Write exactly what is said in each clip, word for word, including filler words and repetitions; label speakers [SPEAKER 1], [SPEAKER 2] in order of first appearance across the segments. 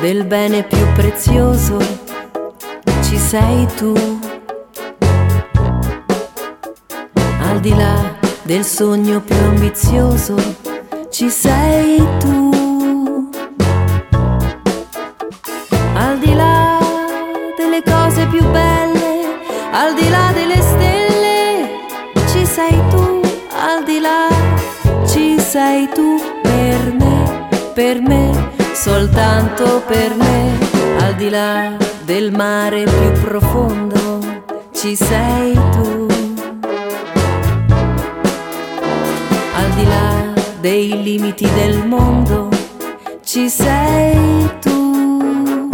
[SPEAKER 1] del bene più prezioso ci sei tu. Al di là del sogno più ambizioso ci sei tu. Al di là delle cose più belle, al di là delle stelle ci sei tu. Al di là ci sei tu per me, per me, soltanto per me. Al di là del mare più profondo ci sei tu. Al di là dei limiti del mondo ci sei tu.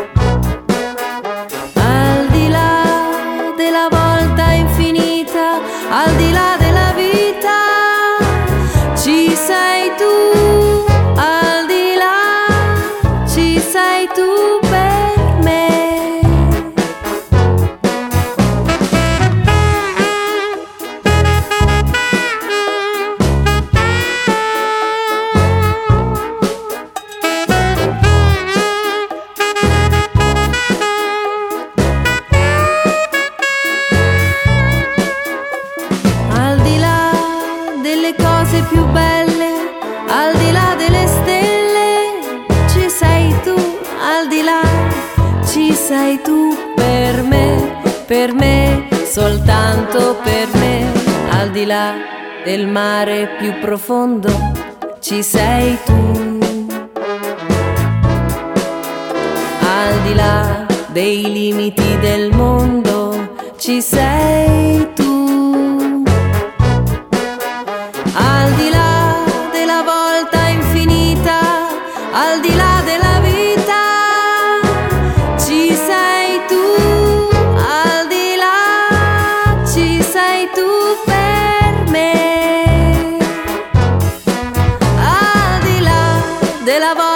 [SPEAKER 1] Al di là della volta infinita, al di là della vita ci sei tu. Al di là ci sei tu per me. Al di là delle cose più belle, al di là delle stelle ci sei tu. Al di là ci sei tu per me, per me, soltanto per me. Al di là del mare più profondo ci sei tu. Al di là dei limiti del mondo ci sei tu. Al di là della volta infinita, al di là della vita ci sei tu. Al di là ci sei tu per me. Al di là della volta